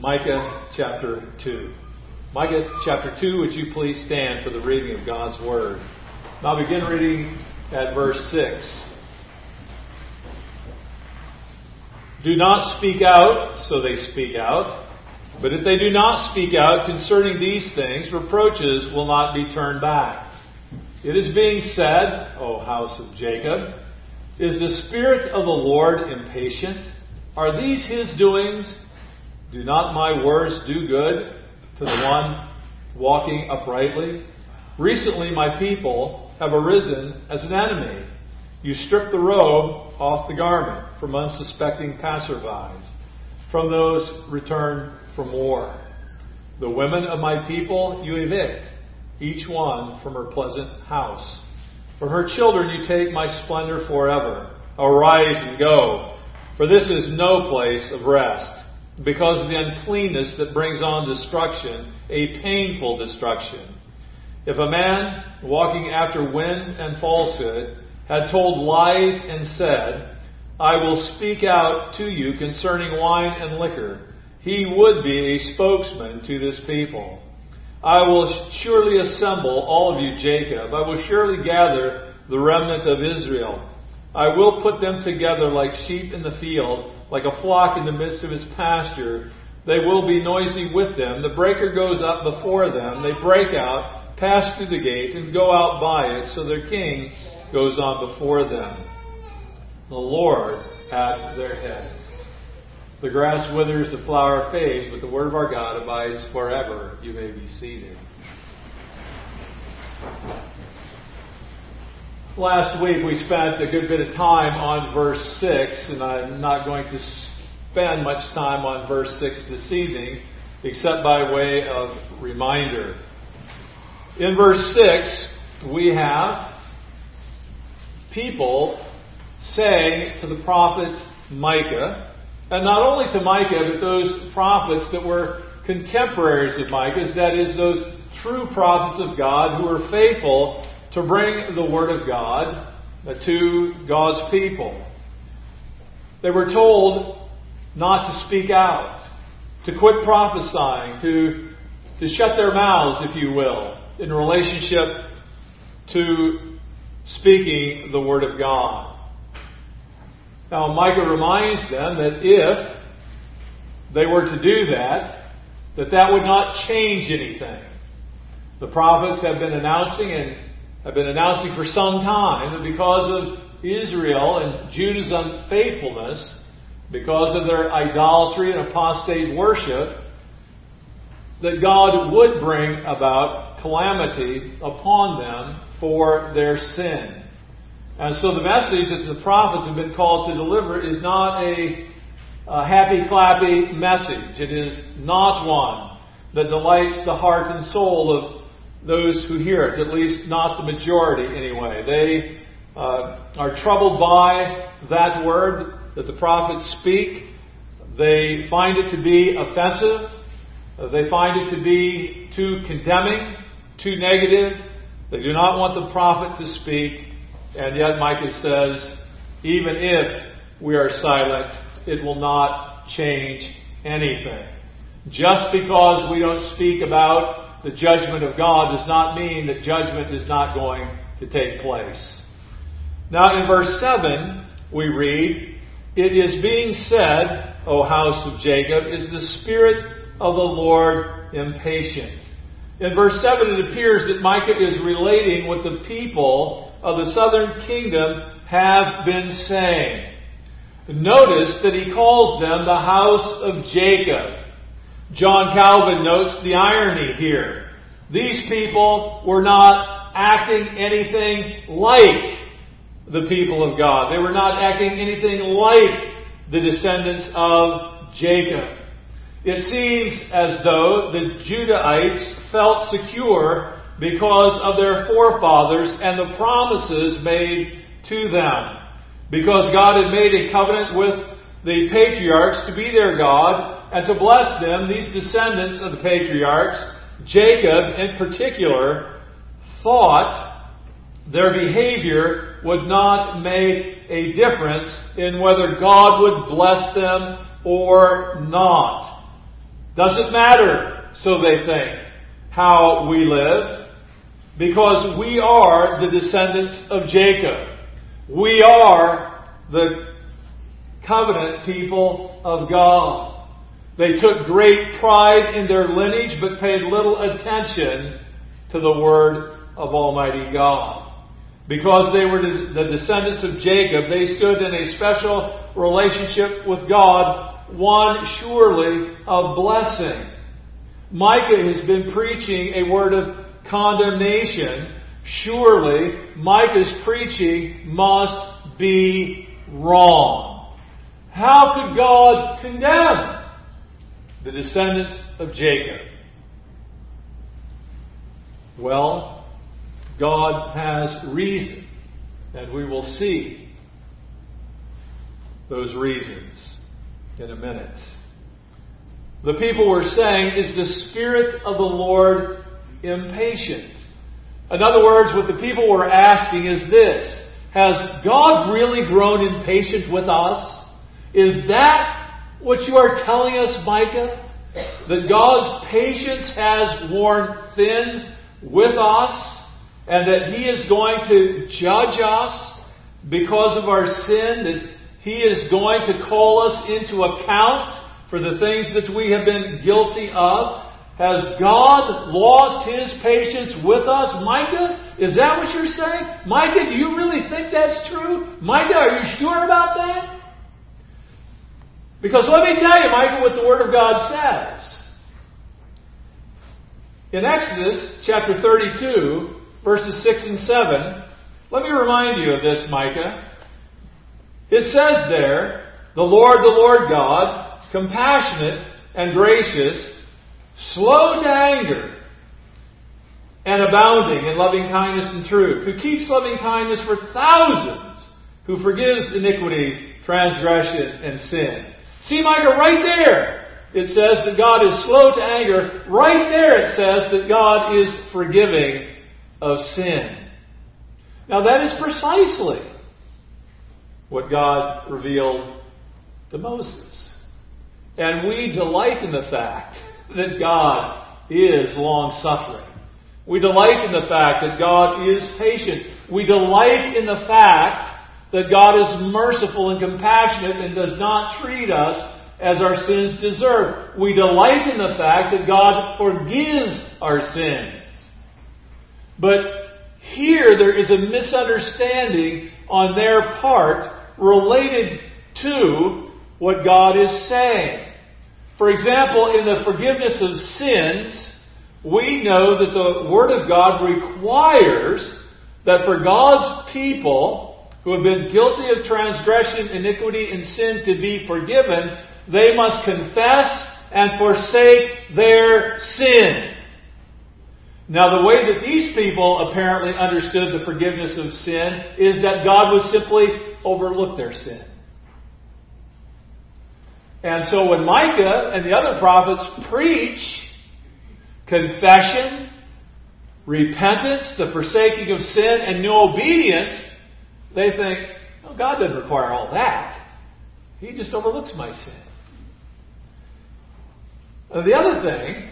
Micah chapter 2. Micah chapter 2, would you please stand for the reading of God's Word. I'll begin reading at verse 6. Do not speak out, so they speak out. But if they do not speak out concerning these things, reproaches will not be turned back. It is being said, O house of Jacob, is the Spirit of the Lord impatient? Are these His doings? Do not my words do good to the one walking uprightly? Recently my people have arisen as an enemy. You strip the robe off the garment from unsuspecting passersby, from those returned from war. The women of my people you evict, each one from her pleasant house. From her children you take my splendor forever. Arise and go, for this is no place of rest, because of the uncleanness that brings on destruction, a painful destruction. If a man, walking after wind and falsehood, had told lies and said, I will speak out to you concerning wine and liquor, he would be a spokesman to this people. I will surely assemble all of you, Jacob. I will surely gather the remnant of Israel. I will put them together like sheep in the field, like a flock in the midst of its pasture. They will be noisy with them. The breaker goes up before them. They break out, pass through the gate, and go out by it. So their king goes on before them, the Lord at their head. The grass withers, the flower fades, but the word of our God abides forever. You may be seated. Last week we spent a good bit of time on verse 6, and I'm not going to spend much time on verse 6 this evening, except by way of reminder. In verse 6, we have people saying to the prophet Micah, and not only to Micah, but those prophets that were contemporaries of Micah's, that is, those true prophets of God who were faithful to bring the Word of God to God's people. They were told not to speak out, to quit prophesying, to shut their mouths, if you will, in relationship to speaking the Word of God. Now, Micah reminds them that if they were to do that, that would not change anything. The prophets have been announcing for some time that because of Israel and Judah's unfaithfulness, because of their idolatry and apostate worship, that God would bring about calamity upon them for their sin. And so the message that the prophets have been called to deliver is not a happy-clappy message. It is not one that delights the heart and soul of those who hear it, at least not the majority anyway. They are troubled by that word that the prophets speak. They find it to be offensive. They find it to be too condemning, too negative. They do not want the prophet to speak. And yet Micah says, even if we are silent, it will not change anything. Just because we don't speak about the judgment of God does not mean that judgment is not going to take place. Now in verse 7, we read, It is being said, O house of Jacob, is the Spirit of the Lord impatient. In verse 7, it appears that Micah is relating what the people of the southern kingdom have been saying. Notice that he calls them the house of Jacob. John Calvin notes the irony here. These people were not acting anything like the people of God. They were not acting anything like the descendants of Jacob. It seems as though the Judahites felt secure because of their forefathers and the promises made to them. Because God had made a covenant with the patriarchs to be their God and to bless them, these descendants of the patriarchs, Jacob in particular, thought their behavior would not make a difference in whether God would bless them or not. Doesn't matter, so they think, how we live, because we are the descendants of Jacob. We are the covenant people of God. They took great pride in their lineage, but paid little attention to the word of Almighty God. Because they were the descendants of Jacob, they stood in a special relationship with God, one surely of blessing. Micah has been preaching a word of condemnation. Surely, Micah's preaching must be wrong. How could God condemn the descendants of Jacob? Well, God has reason, and we will see those reasons in a minute. The people were saying, is the Spirit of the Lord impatient? In other words, what the people were asking is this: has God really grown impatient with us? Is that what you are telling us, Micah? That God's patience has worn thin with us? And that He is going to judge us because of our sin? That He is going to call us into account for the things that we have been guilty of? Has God lost His patience with us? Micah, is that what you're saying? Micah, do you really think that's true? Micah, are you sure about that? Because let me tell you, Micah, what the Word of God says. In Exodus chapter 32, verses 6 and 7, let me remind you of this, Micah. It says there, the Lord God, compassionate and gracious, slow to anger, and abounding in loving kindness and truth, who keeps loving kindness for thousands, who forgives iniquity, transgression, and sin. See, Micah, right there, it says that God is slow to anger. Right there it says that God is forgiving of sin. Now that is precisely what God revealed to Moses. And we delight in the fact that God is long-suffering. We delight in the fact that God is patient. We delight in the fact that God is merciful and compassionate and does not treat us as our sins deserve. We delight in the fact that God forgives our sins. But here there is a misunderstanding on their part related to what God is saying. For example, in the forgiveness of sins, we know that the Word of God requires that for God's people who have been guilty of transgression, iniquity, and sin to be forgiven, they must confess and forsake their sin. Now, the way that these people apparently understood the forgiveness of sin is that God would simply overlook their sin. And so when Micah and the other prophets preach confession, repentance, the forsaking of sin, and new obedience, they think, oh, God doesn't require all that. He just overlooks my sin. The other thing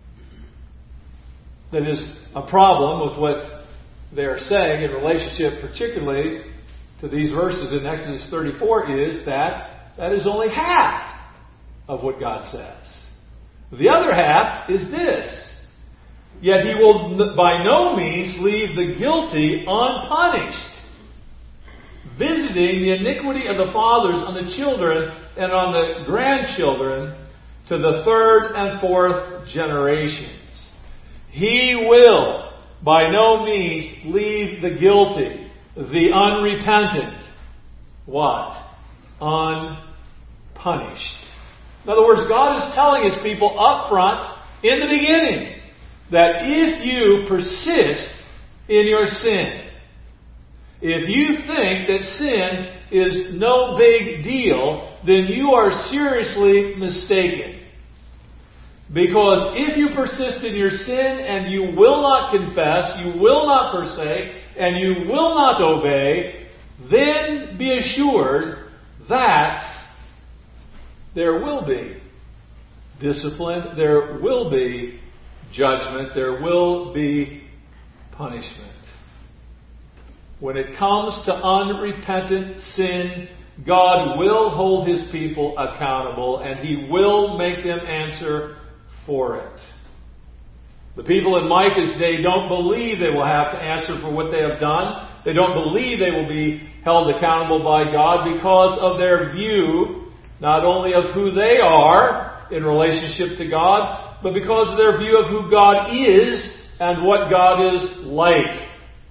that is a problem with what they're saying in relationship particularly to these verses in Exodus 34 is that is only half of what God says. The other half is this: yet He will by no means leave the guilty unpunished, visiting the iniquity of the fathers on the children and on the grandchildren to the third and fourth generations. He will by no means leave the guilty, the unrepentant, what? Unpunished. In other words, God is telling His people up front, in the beginning, that if you persist in your sin, if you think that sin is no big deal, then you are seriously mistaken. Because if you persist in your sin and you will not confess, you will not forsake, and you will not obey, then be assured that there will be discipline. There will be judgment. There will be punishment. When it comes to unrepentant sin, God will hold His people accountable, and He will make them answer for it. The people in Micah's day don't believe they will have to answer for what they have done. They don't believe they will be held accountable by God because of their view, not only of who they are in relationship to God, but because of their view of who God is and what God is like.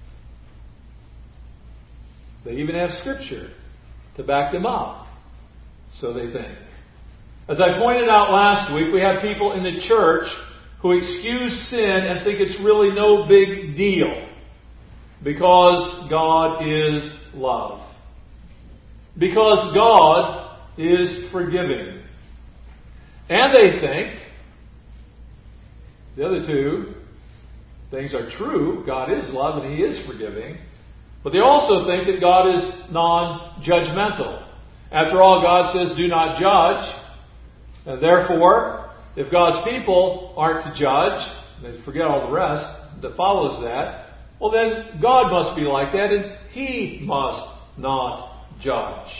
They even have Scripture to back them up, so they think. As I pointed out last week, we have people in the church who excuse sin and think it's really no big deal because God is love. Because God is forgiving. And they think the other two things are true. God is love and He is forgiving. But they also think that God is non-judgmental. After all, God says, do not judge. And therefore, if God's people aren't to judge, they forget all the rest that follows that, well then God must be like that and He must not judge.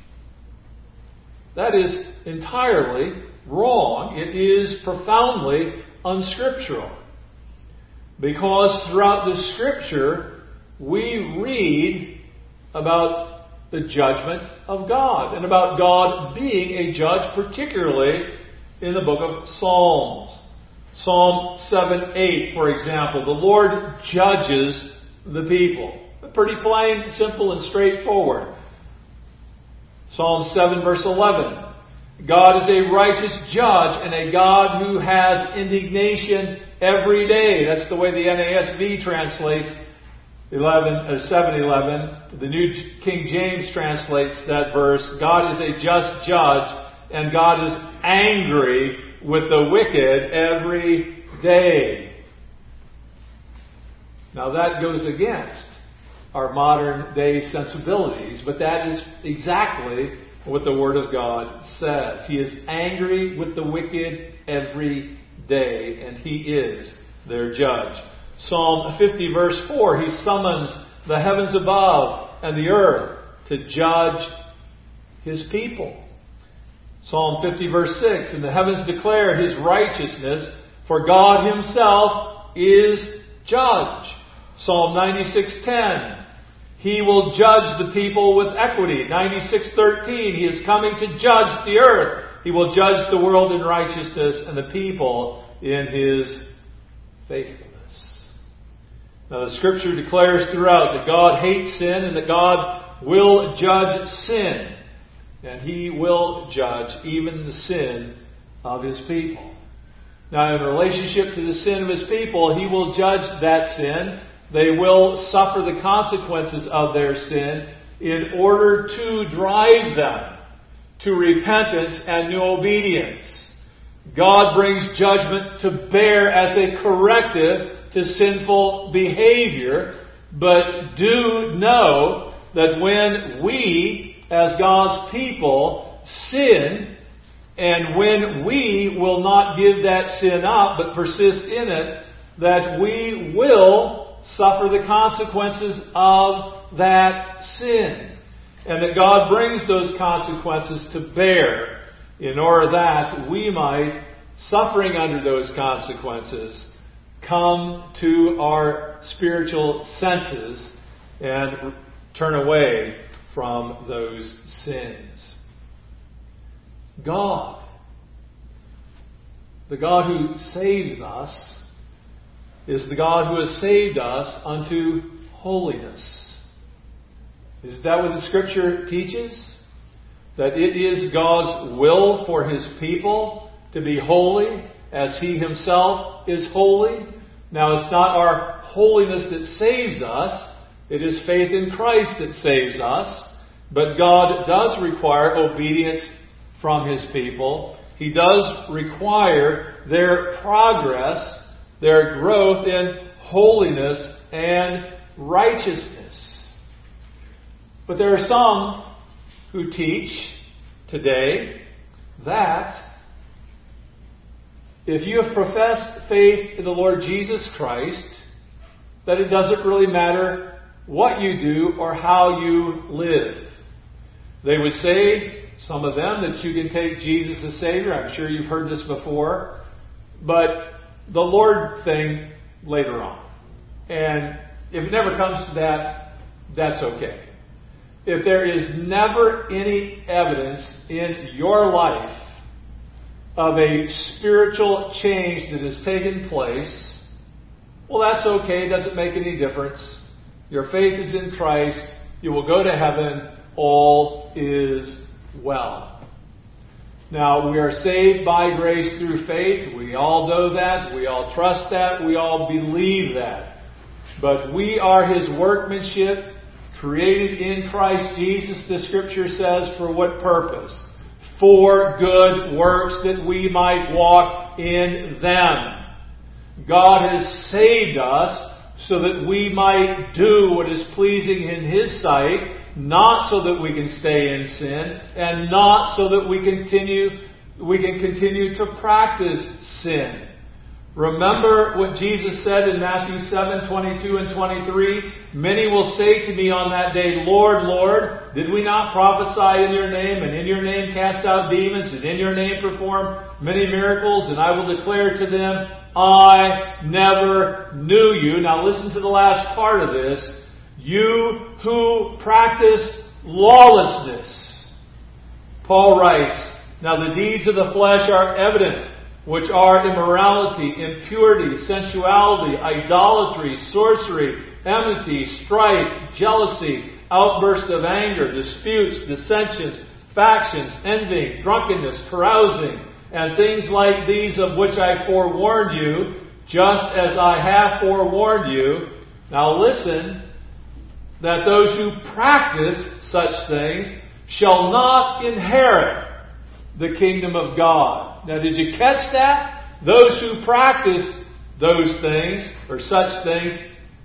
That is entirely wrong. It is profoundly unscriptural. Because throughout the Scripture, we read about the judgment of God and about God being a judge, particularly in the book of Psalms. Psalm 7:8, for example, the Lord judges the people. Pretty plain, simple, and straightforward. Psalm 7 verse 11. God is a righteous judge and a God who has indignation every day. That's the way the NASV translates 7:11. The New King James translates that verse. God is a just judge and God is angry with the wicked every day. Now that goes against our modern day sensibilities, but that is exactly what the Word of God says. He is angry with the wicked every day, and He is their judge. Psalm 50 verse 4, He summons the heavens above and the earth to judge His people. Psalm 50 verse 6, and the heavens declare His righteousness, for God Himself is judge. Psalm 96:10, He will judge the people with equity. 96:13, He is coming to judge the earth. He will judge the world in righteousness and the people in His faithfulness. Now the Scripture declares throughout that God hates sin and that God will judge sin. And He will judge even the sin of His people. Now in relationship to the sin of His people, He will judge that sin. They will suffer the consequences of their sin in order to drive them to repentance and new obedience. God brings judgment to bear as a corrective to sinful behavior. But do know that when we, as God's people, sin, and when we will not give that sin up but persist in it, that we will suffer the consequences of that sin. And that God brings those consequences to bear in order that we might, suffering under those consequences, come to our spiritual senses and turn away from those sins. God, the God who saves us, is the God who has saved us unto holiness. Is that what the Scripture teaches? That it is God's will for His people to be holy as He Himself is holy. Now it's not our holiness that saves us. It is faith in Christ that saves us. But God does require obedience from His people. He does require their progress, their growth in holiness and righteousness. But there are some who teach today that if you have professed faith in the Lord Jesus Christ, that it doesn't really matter what you do or how you live. They would say, some of them, that you can take Jesus as Savior. I'm sure you've heard this before. But the Lord thing later on. And if it never comes to that, that's okay. If there is never any evidence in your life of a spiritual change that has taken place, well, that's okay. It doesn't make any difference. Your faith is in Christ. You will go to heaven. All is well. Now, we are saved by grace through faith. We all know that. We all trust that. We all believe that. But we are His workmanship, created in Christ Jesus, the Scripture says, for what purpose? For good works, that we might walk in them. God has saved us so that we might do what is pleasing in His sight, not so that we can stay in sin, and not so that we can continue to practice sin. Remember what Jesus said in Matthew 7:22 and 23? Many will say to me on that day, Lord, Lord, did we not prophesy in your name, and in your name cast out demons, and in your name perform many miracles? And I will declare to them, I never knew you. Now listen to the last part of this. You who practice lawlessness. Paul writes, now the deeds of the flesh are evident, which are immorality, impurity, sensuality, idolatry, sorcery, enmity, strife, jealousy, outburst of anger, disputes, dissensions, factions, envying, drunkenness, carousing, and things like these, of which I forewarned you, just as I have forewarned you. Now listen, that those who practice such things shall not inherit the kingdom of God. Now, did you catch that? Those who practice those things, or such things,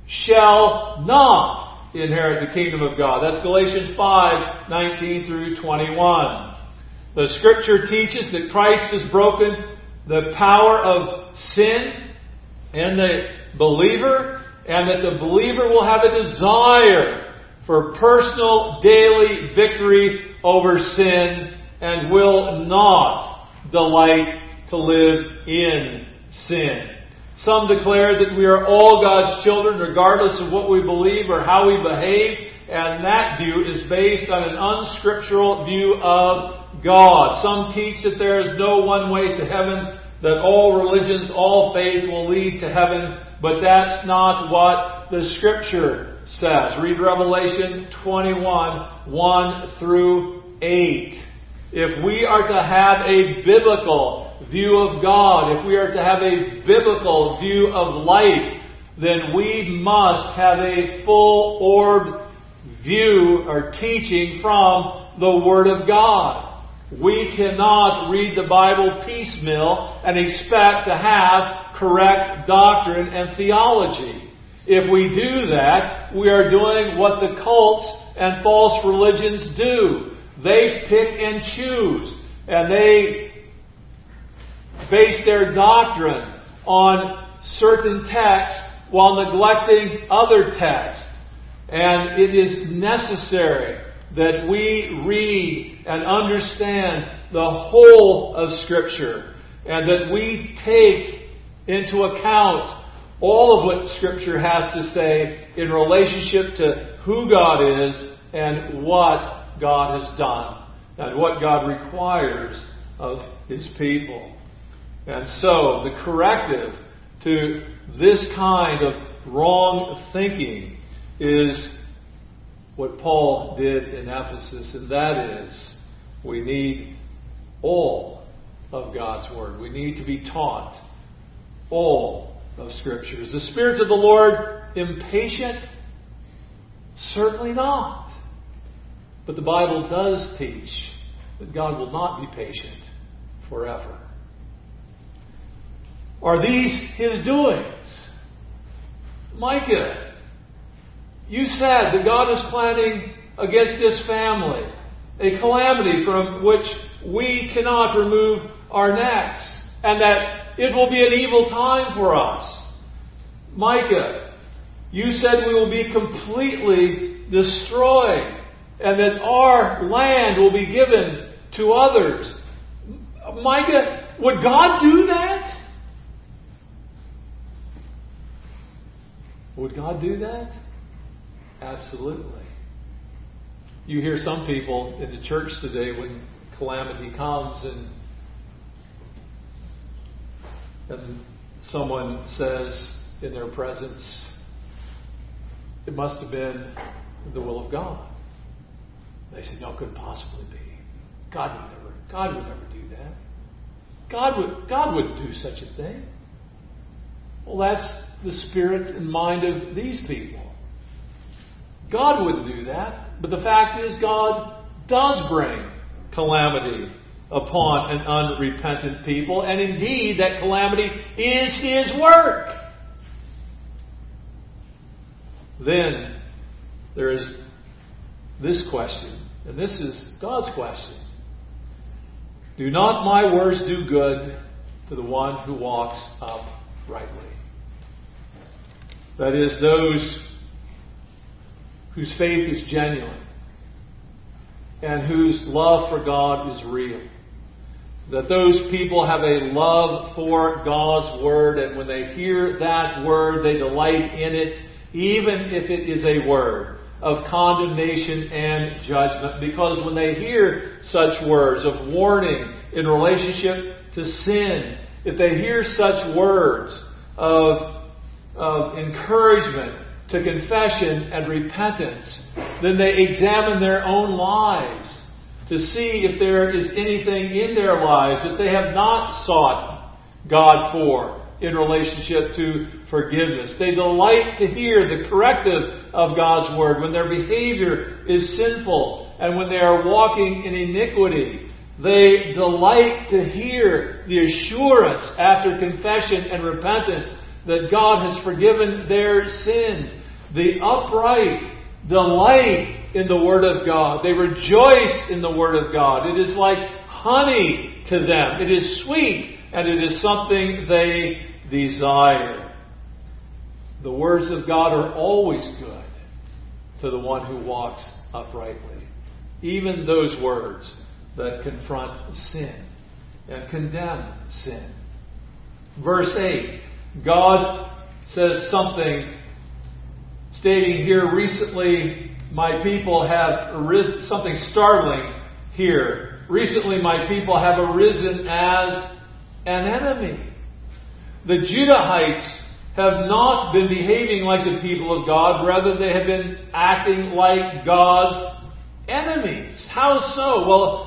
shall not inherit the kingdom of God. That's Galatians 5:19 through 21. The Scripture teaches that Christ has broken the power of sin in the believer, and that the believer will have a desire for personal daily victory over sin and will not delight to live in sin. Some declare that we are all God's children regardless of what we believe or how we behave, and that view is based on an unscriptural view of God. Some teach that there is no one way to heaven, that all religions, all faith will lead to heaven, but that's not what the Scripture says. Read Revelation 21, 1 through 8. If we are to have a biblical view of God, if we are to have a biblical view of life, then we must have a full-orbed view or teaching from the Word of God. We cannot read the Bible piecemeal and expect to have correct doctrine and theology. If we do that, we are doing what the cults and false religions do. They pick and choose, and they base their doctrine on certain texts while neglecting other texts. And it is necessary that we read and understand the whole of Scripture, and that we take into account all of what Scripture has to say in relationship to who God is and what God has done and what God requires of His people. And so the corrective to this kind of wrong thinking is what Paul did in Ephesus, and that is we need all of God's Word. We need to be taught all of Scripture. Is the Spirit of the Lord impatient? Certainly not. But the Bible does teach that God will not be patient forever. Are these His doings? Micah, you said that God is planning against this family a calamity from which we cannot remove our necks, and that it will be an evil time for us. Micah, you said we will be completely destroyed and that our land will be given to others. Micah, would God do that? Would God do that? Absolutely. You hear some people in the church today when calamity comes and someone says in their presence, it must have been the will of God. They say, no, it couldn't possibly be. God would never do that. God wouldn't do such a thing. Well, that's the spirit and mind of these people. God wouldn't do that. But the fact is, God does bring calamity upon an unrepentant people. And indeed, that calamity is His work. Then there is this question. And this is God's question. Do not my words do good to the one who walks uprightly? That is, those whose faith is genuine and whose love for God is real. That those people have a love for God's Word, and when they hear that Word, they delight in it, even if it is a word of condemnation and judgment. Because when they hear such words of warning in relationship to sin, if they hear such words of encouragement to confession and repentance, then they examine their own lives to see if there is anything in their lives that they have not sought God for in relationship to forgiveness. They delight to hear the corrective of God's Word when their behavior is sinful and when they are walking in iniquity. They delight to hear the assurance after confession and repentance that God has forgiven their sins. The upright delight in the Word of God. They rejoice in the Word of God. It is like honey to them. It is sweet, and it is something they desire. The words of God are always good to the one who walks uprightly. Even those words that confront sin and condemn sin. Verse 8, God says something stating here, recently my people have arisen, something startling here. Recently my people have arisen as an enemy. The Judahites have not been behaving like the people of God. Rather, they have been acting like God's enemies. How so? Well,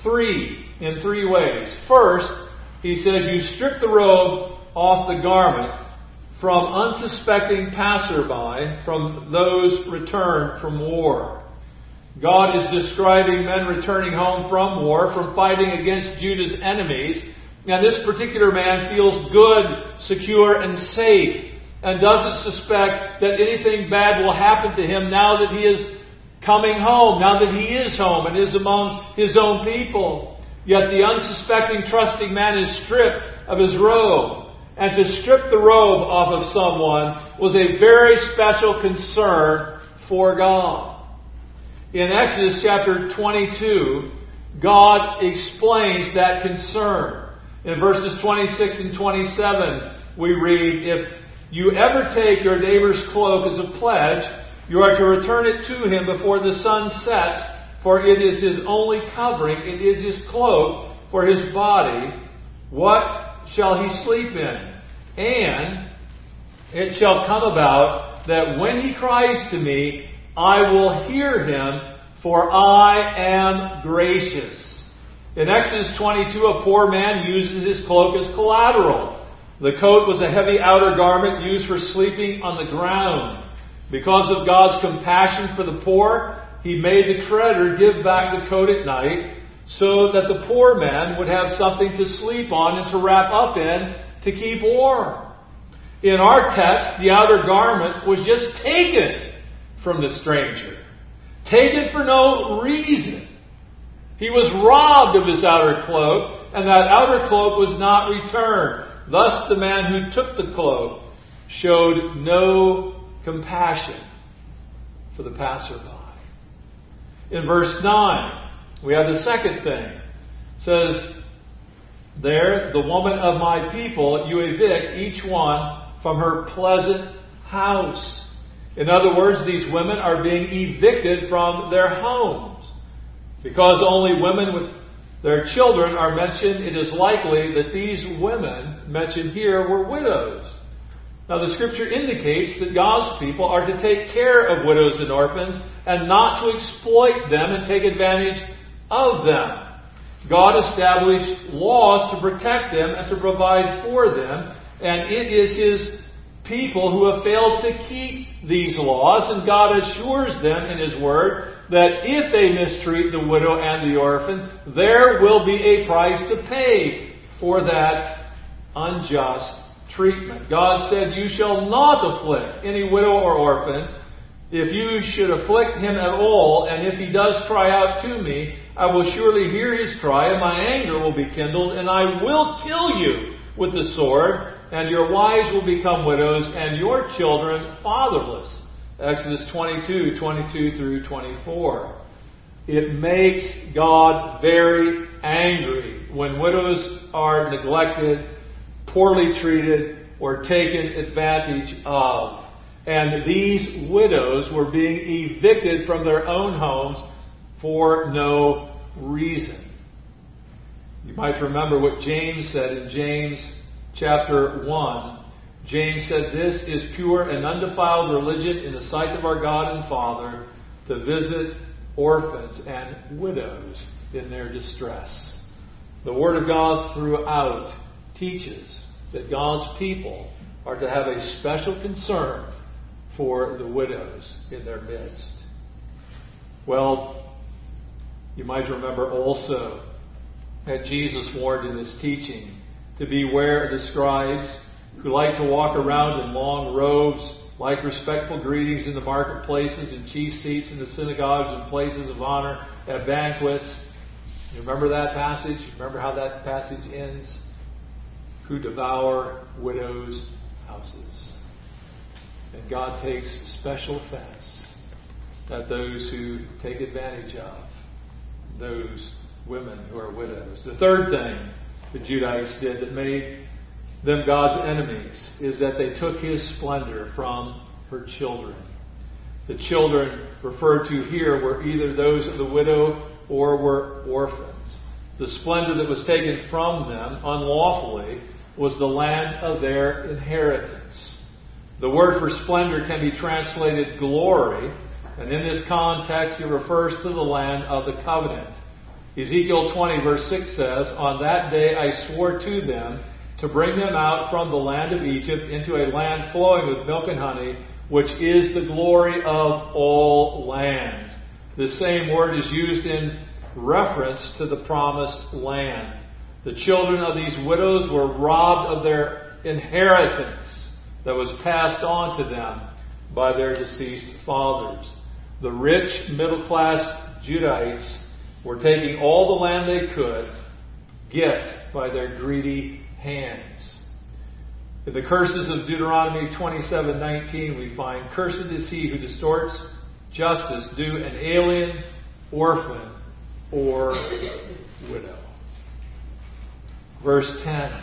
in three ways. First, he says, you strip the robe off the garment from unsuspecting passerby, from those returned from war. God is describing men returning home from war, from fighting against Judah's enemies. And this particular man feels good, secure, and safe, and doesn't suspect that anything bad will happen to him now that he is coming home, now that he is home and is among his own people. Yet the unsuspecting, trusting man is stripped of his robe. And to strip the robe off of someone was a very special concern for God. In Exodus chapter 22, God explains that concern. In verses 26 and 27, we read, if you ever take your neighbor's cloak as a pledge, you are to return it to him before the sun sets, for it is his only covering, it is his cloak for his body. What shall he sleep in? And it shall come about that when he cries to me, I will hear him, for I am gracious. In Exodus 22, a poor man uses his cloak as collateral. The coat was a heavy outer garment used for sleeping on the ground. Because of God's compassion for the poor, He made the creditor give back the coat at night so that the poor man would have something to sleep on and to wrap up in to keep warm. In our text, the outer garment was just taken from the stranger. Taken for no reason. He was robbed of his outer cloak, and that outer cloak was not returned. Thus the man who took the cloak showed no compassion for the passerby. In verse 9, we have the second thing. It says, there, the woman of my people, you evict each one from her pleasant house. In other words, these women are being evicted from their homes. Because only women with their children are mentioned, it is likely that these women mentioned here were widows. Now the Scripture indicates that God's people are to take care of widows and orphans and not to exploit them and take advantage of them. God established laws to protect them and to provide for them, and it is His people who have failed to keep these laws, and God assures them in His Word that if they mistreat the widow and the orphan, there will be a price to pay for that unjust treatment. God said, you shall not afflict any widow or orphan. If you should afflict him at all, and if he does cry out to me, I will surely hear his cry, and my anger will be kindled, and I will kill you with the sword, and your wives will become widows, and your children fatherless. Exodus 22 through 24. It makes God very angry when widows are neglected, poorly treated, or taken advantage of. And these widows were being evicted from their own homes for no reason. You might remember what James said in James chapter 1. James said, this is pure and undefiled religion in the sight of our God and Father, to visit orphans and widows in their distress. The Word of God throughout teaches that God's people are to have a special concern for the widows in their midst. Well, you might remember also that Jesus warned in His teaching to beware of the scribes who like to walk around in long robes, like respectful greetings in the marketplaces and chief seats in the synagogues and places of honor at banquets. You remember that passage? Remember how that passage ends? Who devour widows' houses. And God takes special offense at those who take advantage of those women who are widows. The third thing the Judahites did that made them God's enemies is that they took His splendor from her children. The children referred to here were either those of the widow or were orphans. The splendor that was taken from them unlawfully was the land of their inheritance. The word for splendor can be translated glory, and in this context it refers to the land of the covenant. Ezekiel 20 verse 6 says, on that day I swore to them to bring them out from the land of Egypt into a land flowing with milk and honey, which is the glory of all lands. The same word is used in reference to the promised land. The children of these widows were robbed of their inheritance that was passed on to them by their deceased fathers. The rich middle-class Judahites were taking all the land they could get by their greedy hands. In the curses of Deuteronomy 27:19, we find, cursed is he who distorts justice due an alien, orphan, or widow. Verse 10.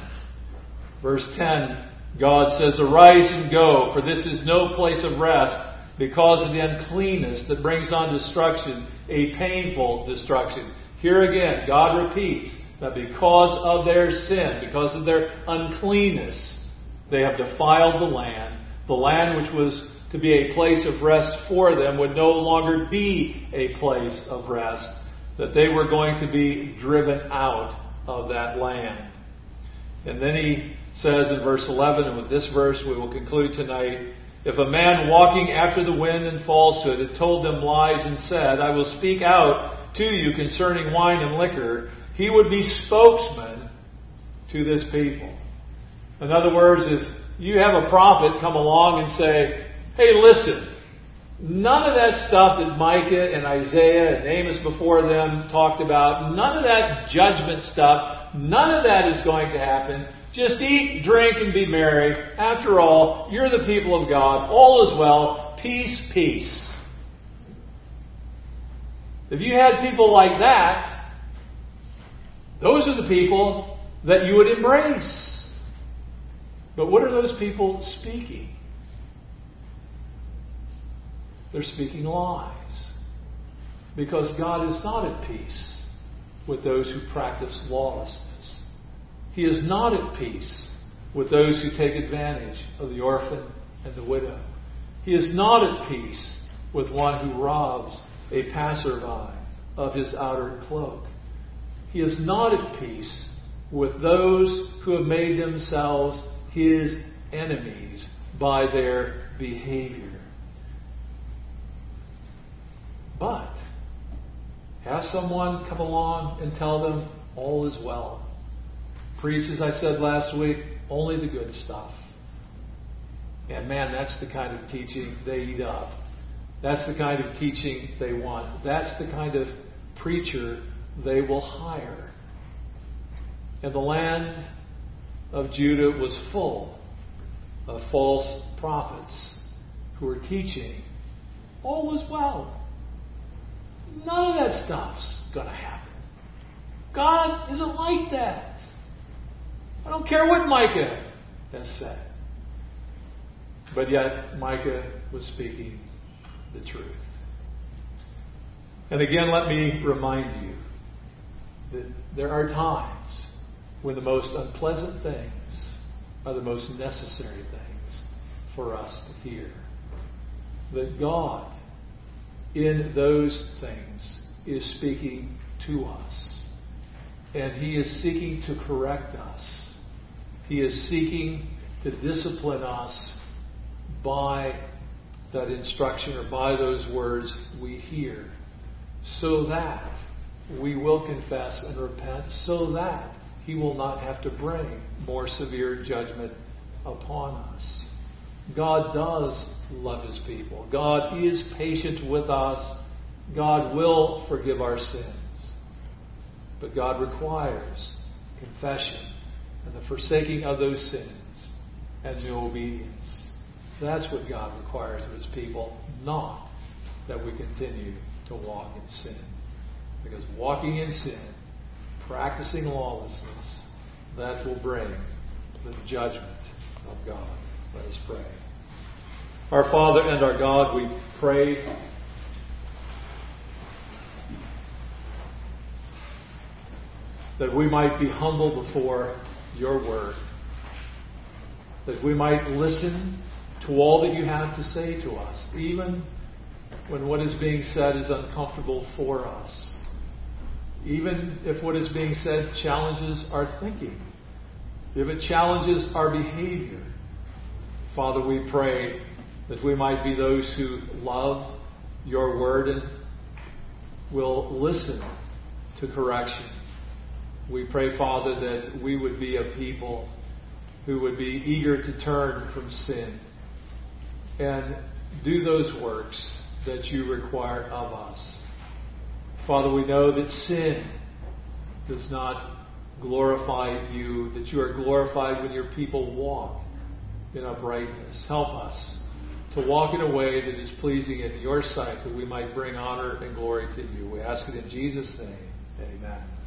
God says, arise and go, for this is no place of rest, because of the uncleanness that brings on destruction, a painful destruction. Here again, God repeats that because of their sin, because of their uncleanness, they have defiled the land which was to be a place of rest for them would no longer be a place of rest, that they were going to be driven out of that land. And then he says in verse 11, and with this verse we will conclude tonight, if a man walking after the wind and falsehood had told them lies and said, I will speak out to you concerning wine and liquor, he would be spokesman to this people. In other words, if you have a prophet come along and say, hey, listen, none of that stuff that Micah and Isaiah and Amos before them talked about, none of that judgment stuff, none of that is going to happen. Just eat, drink, and be merry. After all, you're the people of God. All is well. Peace, peace. If you had people like that, those are the people that you would embrace. But what are those people speaking? They're speaking lies. Because God is not at peace with those who practice lawlessness. He is not at peace with those who take advantage of the orphan and the widow. He is not at peace with one who robs a passerby of his outer cloak. He is not at peace with those who have made themselves his enemies by their behavior. But have someone come along and tell them all is well. Preach, as I said last week, only the good stuff. And man, that's the kind of teaching they eat up. That's the kind of teaching they want. That's the kind of preacher they will hire. And the land of Judah was full of false prophets who were teaching all is well. None of that stuff's going to happen. God isn't like that. I don't care what Micah has said. But yet, Micah was speaking the truth. And again, let me remind you that there are times when the most unpleasant things are the most necessary things for us to hear. That God, in those things, is speaking to us. And He is seeking to correct us. He is seeking to discipline us by that instruction or by those words we hear, so that we will confess and repent, so that He will not have to bring more severe judgment upon us. God does love His people. God is patient with us. God will forgive our sins. But God requires confession and the forsaking of those sins and the obedience. That's what God requires of His people, not that we continue to walk in sin. Because walking in sin, practicing lawlessness, that will bring the judgment of God. Let us pray. Our Father and our God, we pray that we might be humble before Your Word, that we might listen to all that You have to say to us, even when what is being said is uncomfortable for us, even if what is being said challenges our thinking, if it challenges our behavior. Father, we pray that we might be those who love Your Word and will listen to correction. We pray, Father, that we would be a people who would be eager to turn from sin and do those works that You require of us. Father, we know that sin does not glorify You, that You are glorified when Your people walk in uprightness. Help us to walk in a way that is pleasing in Your sight, that we might bring honor and glory to You. We ask it in Jesus' name. Amen.